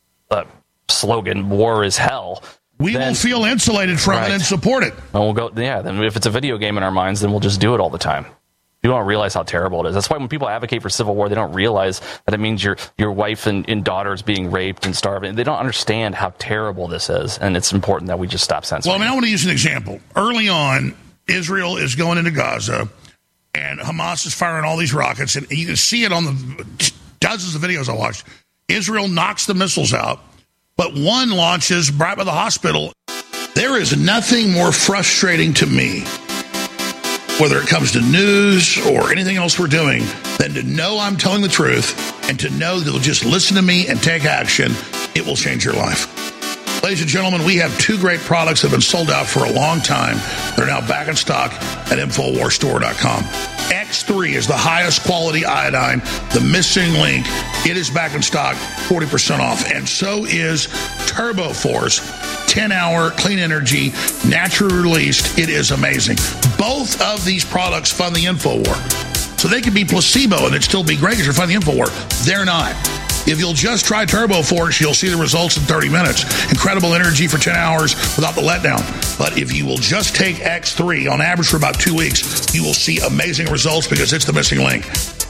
slogan, war is hell, we will feel insulated from it and support it. And we'll go, then if it's a video game in our minds, then we'll just do it all the time. You don't realize how terrible it is. That's why when people advocate for civil war, they don't realize that it means your wife and daughters being raped and starving. They don't understand how terrible this is, and it's important that we just stop censoring. Well, I want to use an example. Early on, Israel is going into Gaza, and Hamas is firing all these rockets, and you can see it on the dozens of videos I watched. Israel knocks the missiles out, but one launches right by the hospital. There is nothing more frustrating to me, whether it comes to news or anything else we're doing, than to know I'm telling the truth and to know that they'll just listen to me and take action. It will change your life. Ladies and gentlemen, we have two great products that have been sold out for a long time. They're now back in stock at InfoWarsStore.com. X3 is the highest quality iodine, the missing link. It is back in stock, 40% off. And so is Turbo Force, 10-hour clean energy, naturally released. It is amazing. Both of these products fund the InfoWar. So they could be placebo and it'd still be great because you're funding the InfoWar. They're not. If you'll just try Turbo Force, you'll see the results in 30 minutes. Incredible energy for 10 hours without the letdown. But if you will just take X3 on average for about 2 weeks, you will see amazing results because it's the missing link.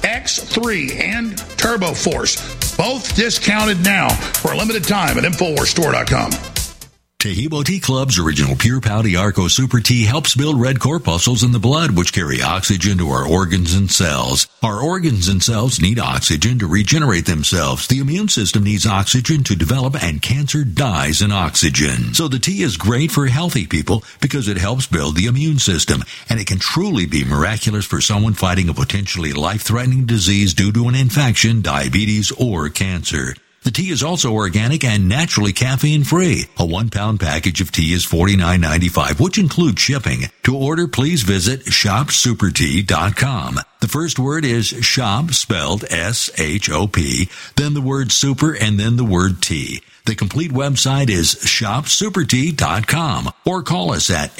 X3 and Turbo Force, both discounted now for a limited time at InfoWarsStore.com. Tahibo Tea Club's original Pure Pouty Arco Super Tea helps build red corpuscles in the blood, which carry oxygen to our organs and cells. Our organs and cells need oxygen to regenerate themselves. The immune system needs oxygen to develop, and cancer dies in oxygen. So the tea is great for healthy people because it helps build the immune system, and it can truly be miraculous for someone fighting a potentially life-threatening disease due to an infection, diabetes, or cancer. The tea is also organic and naturally caffeine-free. A 1-pound package of tea is $49.95, which includes shipping. To order, please visit shopsupertea.com. The first word is shop, spelled S-H-O-P, then the word super, and then the word tea. The complete website is shopsupertea.com, or call us at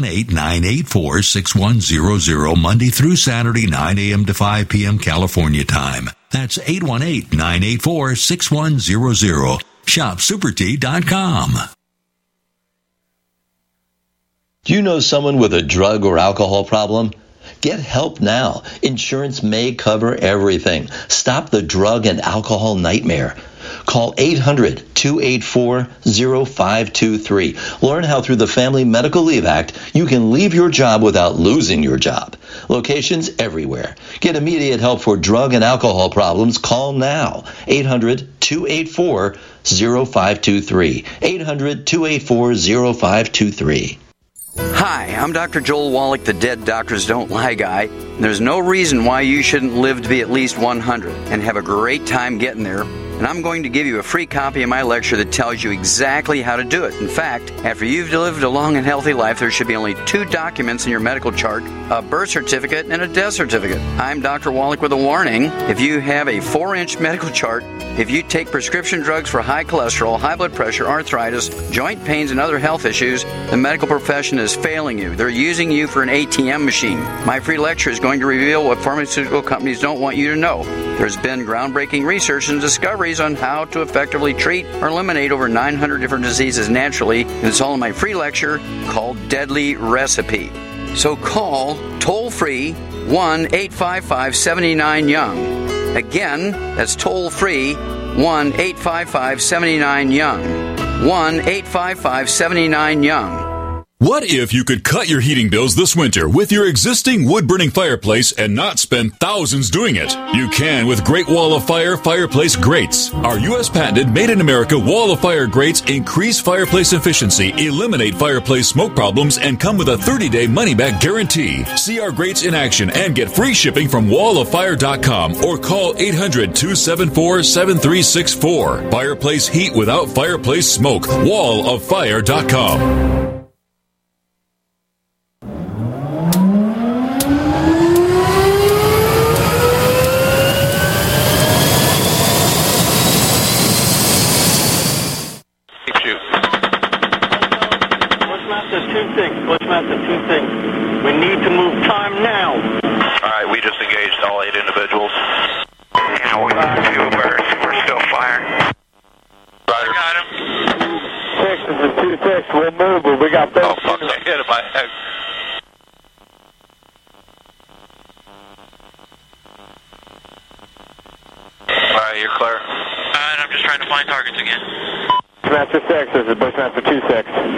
818-984-6100 Monday through Saturday, 9 a.m. to 5 p.m. California time. That's 818-984-6100. Shopsupertea.com. Do you know someone with a drug or alcohol problem? Get help now. Insurance may cover everything. Stop the drug and alcohol nightmare. Call 800-284-0523. Learn how through the Family Medical Leave Act you can leave your job without losing your job. Locations everywhere. Get immediate help for drug and alcohol problems. Call now. 800-284-0523. 800-284-0523. Hi, I'm Dr. Joel Wallach, the Dead Doctors Don't Lie guy. There's no reason why you shouldn't live to be at least 100 and have a great time getting there. And I'm going to give you a free copy of my lecture that tells you exactly how to do it. In fact, after you've lived a long and healthy life, there should be only 2 documents in your medical chart, a birth certificate and a death certificate. I'm Dr. Wallach with a warning. If you have a 4-inch medical chart, if you take prescription drugs for high cholesterol, high blood pressure, arthritis, joint pains, and other health issues, the medical profession is failing you. They're using you for an ATM machine. My free lecture is going to reveal what pharmaceutical companies don't want you to know. There's been groundbreaking research and discoveries on how to effectively treat or eliminate over 900 different diseases naturally, and it's all in my free lecture called Deadly Recipe. So call toll-free 1-855-79-YOUNG. Again, that's toll-free 1-855-79-YOUNG. 1-855-79-YOUNG. What if you could cut your heating bills this winter with your existing wood-burning fireplace and not spend thousands doing it? You can with Great Wall of Fire fireplace grates. Our U.S. patented made-in-America Wall of Fire grates increase fireplace efficiency, eliminate fireplace smoke problems, and come with a 30-day money-back guarantee. See our grates in action and get free shipping from walloffire.com or call 800-274-7364. Fireplace heat without fireplace smoke. walloffire.com. Bushmaster 2-6. We need to move time now. All right, we just engaged all 8 individuals. Yeah, we're still firing. Ryder. Got him. 6 is a 2-6. We'll move, but we got 13. Oh, fuck, I hit him. All right, you're clear. All right, I'm just trying to find targets again. Bushmaster 6, this is Bushmaster 2-6.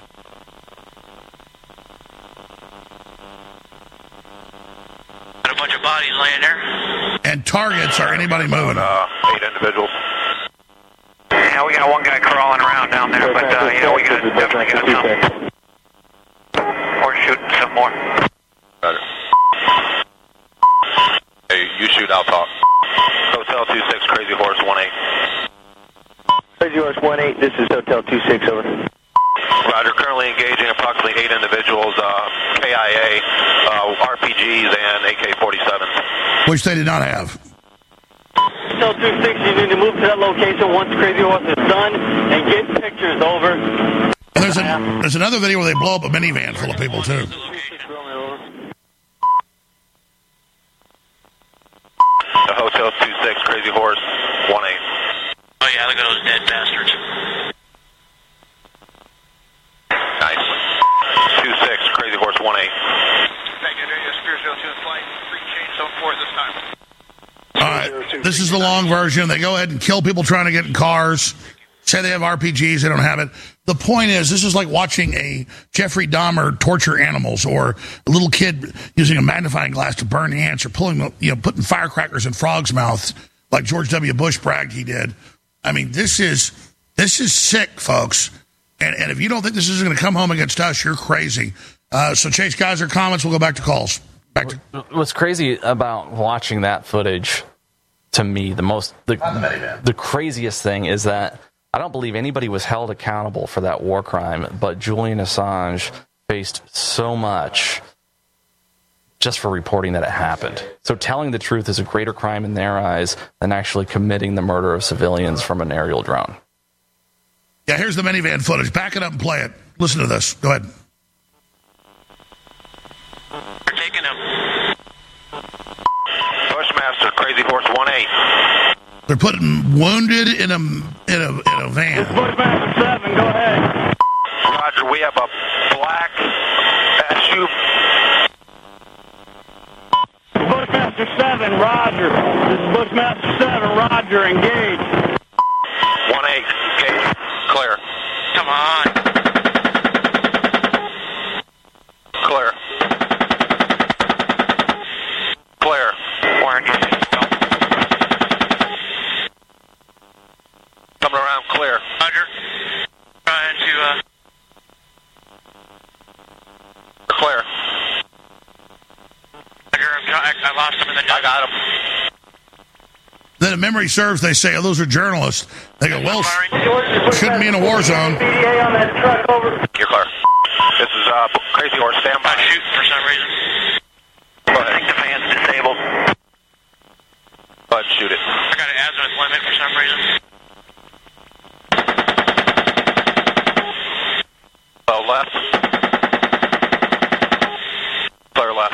Got a bunch of bodies laying there. And targets are anybody moving? 8 individuals. Yeah, we got one guy crawling around down there, but we definitely got some. Or shooting some more. Roger. Hey, you shoot, I'll talk. Hotel 26, Crazy Horse 18. Crazy Horse 18, this is Hotel 26, over. Roger, currently engaging approximately 8 individuals, KIA, RPGs, and AK-47s. Which they did not have. Hotel 26, you need to move to that location once Crazy Horse is done and get pictures, over. And there's another video where they blow up a minivan full of people, too. Hotel 26, Crazy Horse 18. Oh, yeah, look at those dead bastards. Nice. 26, Crazy Horse 18. All right, this is the long version. They go ahead and kill people trying to get in cars. Say they have RPGs, they don't have it. the point is, this is like watching a Jeffrey Dahmer torture animals, or a little kid using a magnifying glass to burn ants, or putting firecrackers in frogs' mouths like George W. Bush bragged he did. I mean, this is sick, folks. And if you don't think this is going to come home against us, you're crazy. So, Chase Geiser, comments. We'll go back to calls. What's crazy about watching that footage, to me, the craziest thing is that I don't believe anybody was held accountable for that war crime, but Julian Assange faced so much just for reporting that it happened. So telling the truth is a greater crime in their eyes than actually committing the murder of civilians from an aerial drone. Yeah, here's the minivan footage. Back it up and play it. Listen to this. Go ahead. We're taking him. Bushmaster, Crazy Horse 1-8. They're putting wounded in a van. Bushmaster 7, go ahead. Roger, we have a black SUV. Bushmaster 7, Roger. This is Bushmaster 7, Roger, engage. 1-8, engage. Clear. Come on. Clear. Clear. Orange. Coming around clear. Roger. Trying to, clear. I lost him in the... I got him. Then if memory serves, they say, oh, those are journalists. They go, well, shouldn't be in a war zone. BDA on that truck, over. You're clear. This is Crazy Horse, stand by. Shoot for some reason. Go ahead. I think the van's disabled. Go ahead and shoot it. I got an azimuth limit for some reason. Left. Clear left.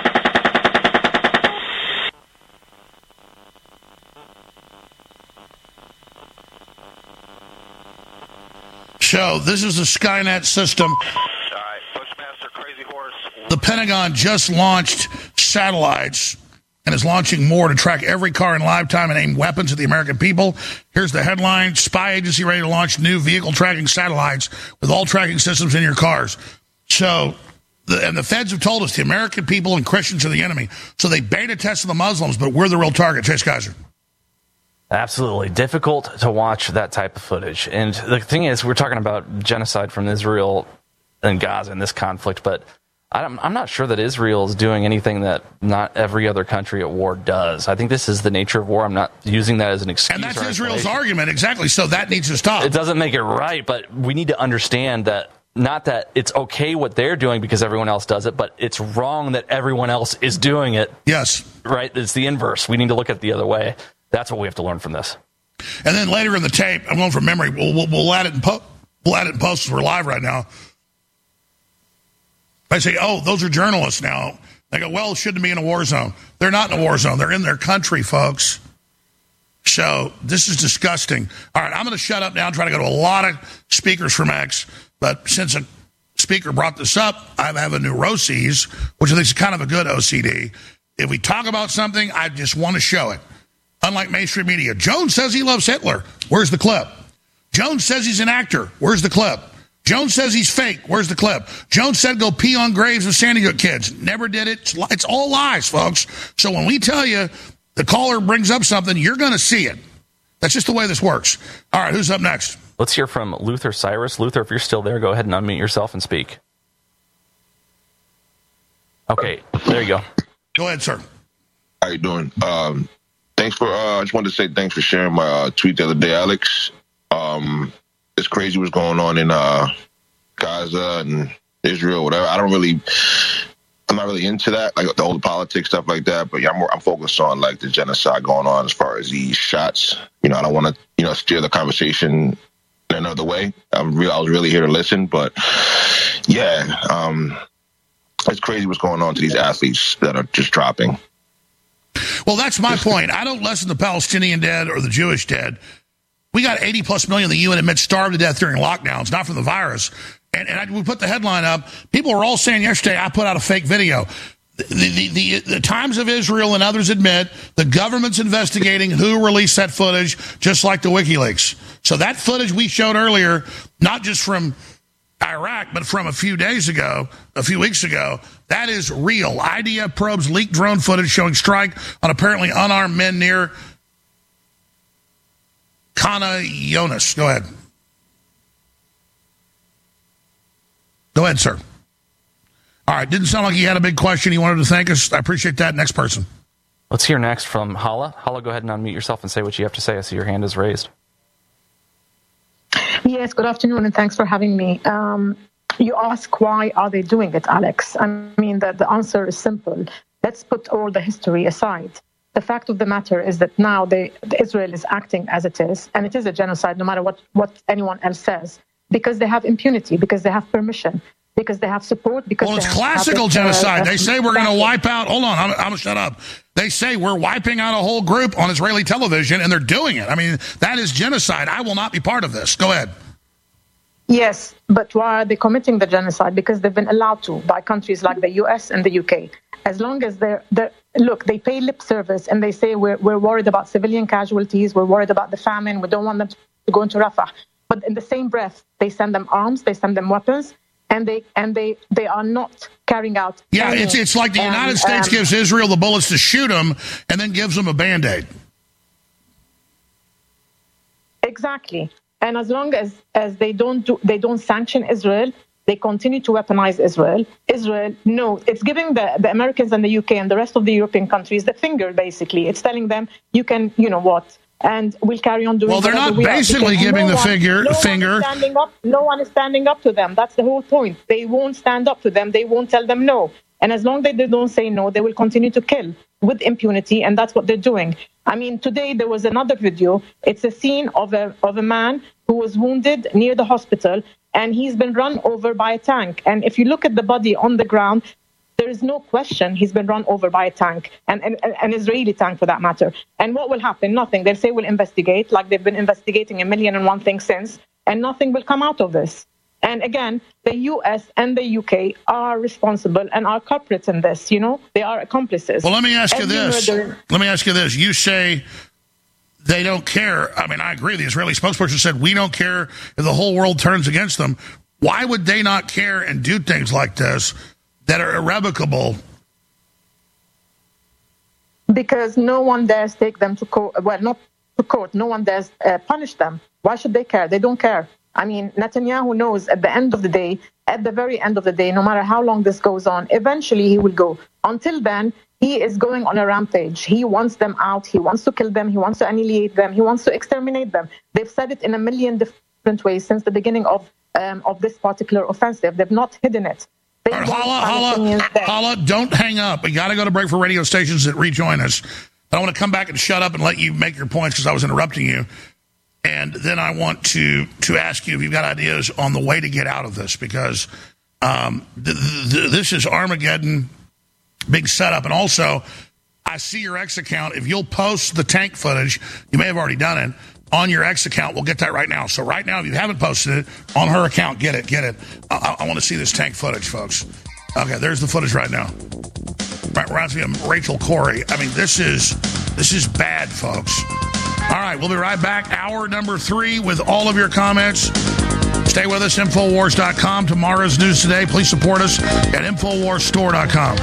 So this is the Skynet system. All right, Bushmaster, Crazy Horse. The Pentagon just launched satellites and is launching more to track every car in lifetime and aim weapons at the American people. Here's the headline: Spy agency ready to launch new vehicle tracking satellites with all tracking systems in your cars. So, the feds have told us the American people and Christians are the enemy. So they beta tested the Muslims, but we're the real target. Chase Geiser. Absolutely difficult to watch that type of footage. And the thing is, we're talking about genocide from Israel and Gaza in this conflict, but I'm not sure that Israel is doing anything that not every other country at war does. I think this is the nature of war. I'm not using that as an excuse. And that's Israel's argument, exactly. So that needs to stop. It doesn't make it right, but we need to understand that not that it's okay what they're doing because everyone else does it, but it's wrong that everyone else is doing it. Yes. Right? It's the inverse. We need to look at it the other way. That's what we have to learn from this. And then later in the tape, I'm going from memory, we'll add it in post. We'll add it in post. We're live right now. I say, oh, those are journalists now. They go, well, shouldn't be in a war zone. They're not in a war zone. They're in their country, folks. So this is disgusting. All right, I'm going to shut up now and try to go to a lot of speakers from X. But since a speaker brought this up, I have a neuroses, which I think is kind of a good OCD. If we talk about something, I just want to show it. Unlike mainstream media. Jones says he loves Hitler. Where's the clip? Jones says he's an actor. Where's the clip? Jones says he's fake. Where's the clip? Jones said go pee on graves of Sandy Hook kids. Never did it. It's all lies, folks. So when we tell you the caller brings up something, you're going to see it. That's just the way this works. All right, who's up next? Let's hear from Luther Cyrus. Luther, if you're still there, go ahead and unmute yourself and speak. Okay, there you go. Go ahead, sir. How you doing? Thanks for. I just wanted to say thanks for sharing my tweet the other day, Alex. It's crazy what's going on in Gaza and Israel, whatever. I'm not really into that, like the whole politics stuff like that. But yeah, I'm focused on like the genocide going on as far as these shots. I don't want to steer the conversation in another way. I was really here to listen, but yeah, it's crazy what's going on to these athletes that are just dropping. Well, that's my point. I don't lessen the Palestinian dead or the Jewish dead. We got 80+ million the UN admits starved to death during lockdowns, not from the virus. And we put the headline up. People were all saying yesterday, I put out a fake video. The Times of Israel and others admit the government's investigating who released that footage, just like the WikiLeaks. So that footage we showed earlier, not just from Iraq, but from a few weeks ago, that is real. IDF probes leaked drone footage showing strike on apparently unarmed men near Kana Yonis. Go ahead. Go ahead, sir. All right, didn't sound like you had a big question. You wanted to thank us. I appreciate that. Next person. Let's hear next from Hala. Hala, go ahead and unmute yourself and say what you have to say. I see your hand is raised. Yes, good afternoon, and thanks for having me. You ask why are they doing it, Alex? I mean, the answer is simple. Let's put all the history aside. The fact of the matter is that now Israel is acting as it is, and it is a genocide no matter what anyone else says, because they have impunity, because they have permission, because they have support. Because it's classical genocide. They say we're going to wipe out. Hold on, I'm going to shut up. They say we're wiping out a whole group on Israeli television, and they're doing it. I mean, that is genocide. I will not be part of this. Go ahead. Yes, but why are they committing the genocide? Because they've been allowed to by countries like the US and the UK. As long as they pay lip service and they say we're worried about civilian casualties, we're worried about the famine, we don't want them to go into Rafah. But in the same breath, they send them arms, they send them weapons, and they are not carrying out. Yeah, it's like the United States gives Israel the bullets to shoot them and then gives them a Band-Aid. Exactly. And as long as they don't sanction Israel, they continue to weaponize Israel. Israel, no, it's giving the Americans and the UK and the rest of the European countries the finger, basically. It's telling them, you can, you know what, and we'll carry on doing. Well, they're not basically giving the finger. No one is standing up to them. That's the whole point. They won't stand up to them. They won't tell them no. And as long as they don't say no, they will continue to kill with impunity, and that's what they're doing. I mean, today there was another video. It's a scene of a man who was wounded near the hospital, and he's been run over by a tank. And if you look at the body on the ground, there is no question he's been run over by a tank, and an Israeli tank for that matter. And what will happen? Nothing. They'll say we'll investigate, like they've been investigating 1,000,001 things since, and nothing will come out of this. And again, the US and the UK are responsible and are culprits in this, you know? They are accomplices. Well, let me ask you this. You say they don't care. I mean, I agree. The Israeli spokesperson said, we don't care if the whole world turns against them. Why would they not care and do things like this that are irrevocable? Because no one dares take them to court. Well, not to court. No one dares punish them. Why should they care? They don't care. I mean, Netanyahu knows at the very end of the day, no matter how long this goes on, eventually he will go. Until then, he is going on a rampage. He wants them out. He wants to kill them. He wants to annihilate them. He wants to exterminate them. They've said it in 1,000,000 different ways since the beginning of this particular offensive. They've not hidden it. Hala, don't hang up. We got to go to break for radio stations that rejoin us. But I want to come back and shut up and let you make your points because I was interrupting you. And then I want to ask you if you've got ideas on the way to get out of this, because this is Armageddon, big setup. And also, I see your X account. If you'll post the tank footage, you may have already done it, on your X account. We'll get that right now. So right now, if you haven't posted it, on her account, get it. I want to see this tank footage, folks. Okay, there's the footage right now. Reminds me of Rachel Corrie. I mean, this is bad, folks. All right, we'll be right back. Hour number 3 with all of your comments. Stay with us, Infowars.com. Tomorrow's news today. Please support us at InfoWarsStore.com.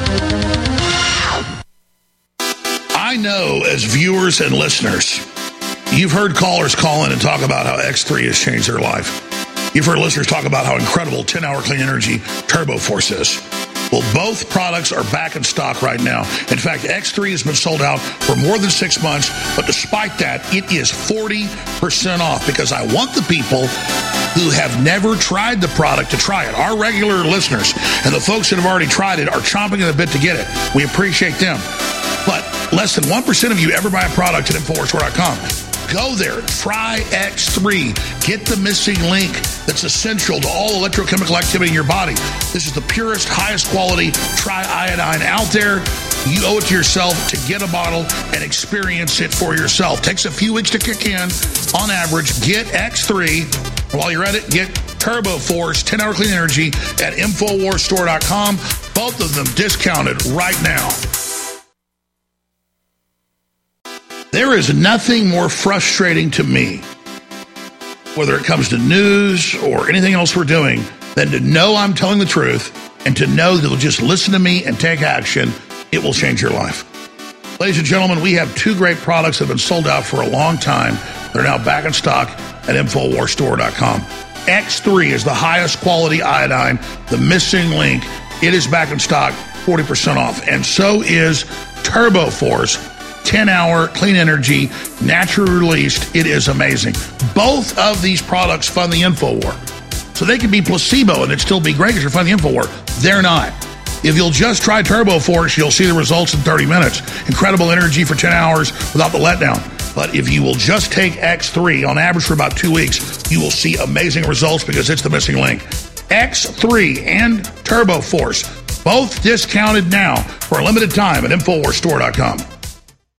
I know as viewers and listeners, you've heard callers call in and talk about how X3 has changed their life. You've heard listeners talk about how incredible 10-hour clean energy Turbo Force is. Well, both products are back in stock right now. In fact, X3 has been sold out for more than 6 months, but despite that, it is 40% off because I want the people who have never tried the product to try it. Our regular listeners and the folks that have already tried it are chomping at the bit to get it. We appreciate them. But less than 1% of you ever buy a product at InfoWarsStore.com. Go there, try X3. Get the missing link that's essential to all electrochemical activity in your body. This is the purest, highest quality triiodine out there. You owe it to yourself to get a bottle and experience it for yourself. Takes a few weeks to kick in. On average, get X3. While you're at it, get Turbo Force 10-hour clean energy at InfoWarsStore.com. Both of them discounted right now. There is nothing more frustrating to me, whether it comes to news or anything else we're doing, than to know I'm telling the truth and to know that you'll just listen to me and take action. It will change your life. Ladies and gentlemen, we have two great products that have been sold out for a long time. They're now back in stock at InfoWarsStore.com. X3 is the highest quality iodine, the missing link. It is back in stock, 40% off. And so is TurboForce, 10-hour clean energy, naturally released. It is amazing. Both of these products fund the InfoWar. So they can be placebo and it'd still be great because you're funding the InfoWar. They're not. If you'll just try TurboForce, you'll see the results in 30 minutes. Incredible energy for 10 hours without the letdown. But if you will just take X3 on average for about 2 weeks, you will see amazing results because it's the missing link. X3 and TurboForce, both discounted now for a limited time at InfoWarsStore.com.